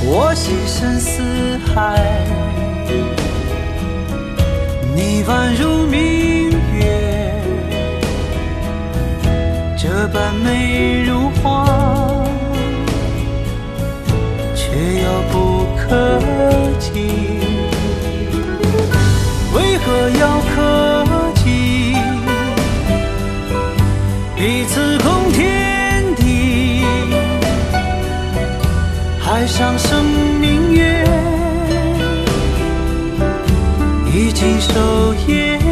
我牺牲四海，你宛如明月，这般美如画，却遥不可及。为何要客气？彼此共天地，海上生明月，已经守夜。